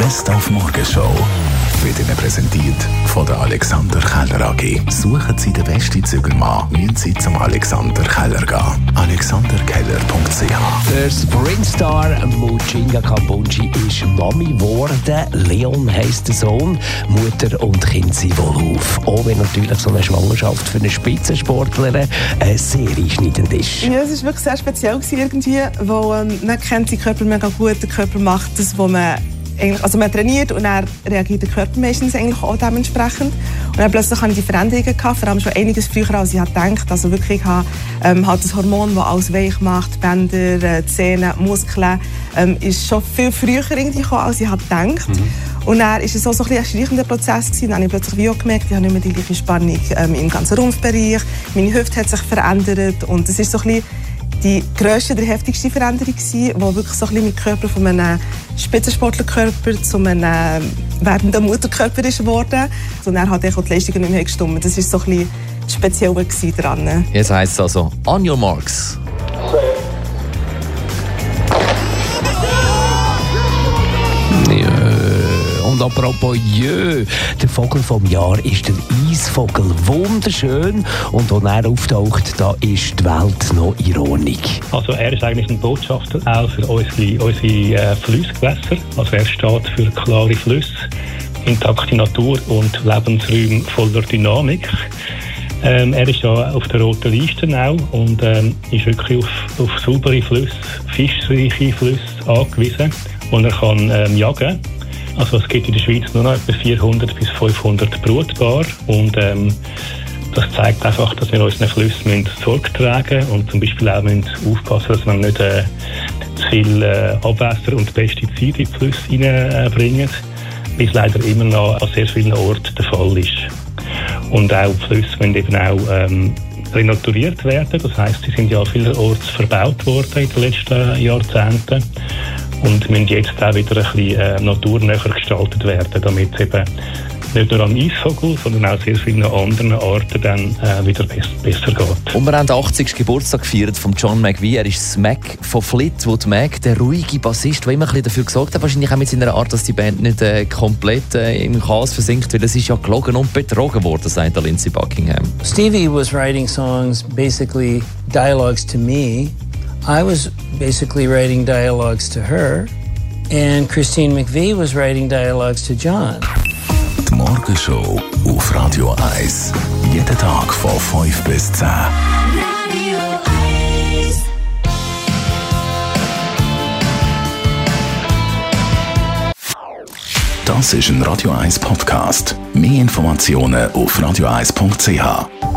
Best auf Morgenshow wird Ihnen präsentiert von der Alexander Keller AG. Suchen Sie den besten Zügelmann, müssen Sie zum Alexander Keller gehen. alexanderkeller.ch. Der Springstar Muchinga Kambunji ist Mami geworden. Leon heisst der Sohn. Mutter und Kind sind wohl auf. Auch wenn natürlich so eine Schwangerschaft für eine Spitzensportlerin sehr einschneidend ist. Ja, es war wirklich sehr speziell irgendwie, weil man kennt seinen Körper mega gut. Der Körper macht das, was man man trainiert und dann reagiert der Körper meistens eigentlich auch dementsprechend. Und dann plötzlich hatte ich die Veränderungen gehabt, vor allem schon einiges früher, als ich gedacht. Also wirklich, ich habe halt das Hormon, das alles weich macht, Bänder, Zähne, Muskeln, ist schon viel früher irgendwie gekommen, als ich gedacht. Und dann war es auch so ein schleichender Prozess gewesen. Dann habe ich plötzlich wie auch gemerkt, ich habe nicht mehr die gleiche Spannung im ganzen Rumpfbereich. Meine Hüfte hat sich verändert und das ist so ein bisschen die grösste, der heftigste Veränderung gewesen, wo wirklich so ein bisschen mein Körper von einem Spitzensportlerkörper zu einem werdenden Mutterkörper ist geworden. Und dann hat auch die Leistungen nicht mehr gestimmt. Das war so ein bisschen das Spezielle daran. Jetzt heisst es also, on your marks. Und apropos Jö, der Vogel vom Jahr ist der Eisvogel. Wunderschön. Und als er auftaucht, da ist die Welt noch in Ordnung. Also er ist eigentlich ein Botschafter auch für unsere Flussgewässer. Also er steht für klare Flüsse, intakte Natur und Lebensräume voller Dynamik. Er ist ja auf der roten Liste auch und ist wirklich auf saubere Flüsse, fischreiche Flüsse angewiesen, wo er kann jagen. Also es gibt in der Schweiz nur noch etwa 400 bis 500 Brutpaare und das zeigt einfach, dass wir unseren Flüssen Sorge tragen müssen und zum Beispiel auch aufpassen, dass wir nicht zu viel Abwässer und Pestizide in die Flüsse reinbringen, wie es leider immer noch an sehr vielen Orten der Fall ist. Und auch die Flüsse müssen eben auch renaturiert werden, das heisst, sie sind ja vielerorts verbaut worden in den letzten Jahrzehnten. Und müssen jetzt auch wieder ein bisschen naturnäher gestaltet werden, damit es eben nicht nur am Eisvogel, sondern auch sehr vielen anderen Arten dann wieder besser geht. Und wir haben den 80. Geburtstag gefeiert von John McVie. Er ist das Mac von Fleetwood Mac, der ruhige Bassist, der immer ein bisschen dafür gesorgt hat, wahrscheinlich auch mit seiner Art, dass die Band nicht komplett im Chaos versinkt, weil es ist ja gelogen und betrogen worden, sagt Lindsey Buckingham. Stevie was writing songs, basically dialogues to me. I was basically writing dialogues to her, and Christine McVie was writing dialogues to John. Die Morgenshow auf Radio 1. Jeden Tag von 5 bis 10. Radio 1. Das ist ein Radio 1 Podcast. Mehr Informationen auf radio1.ch.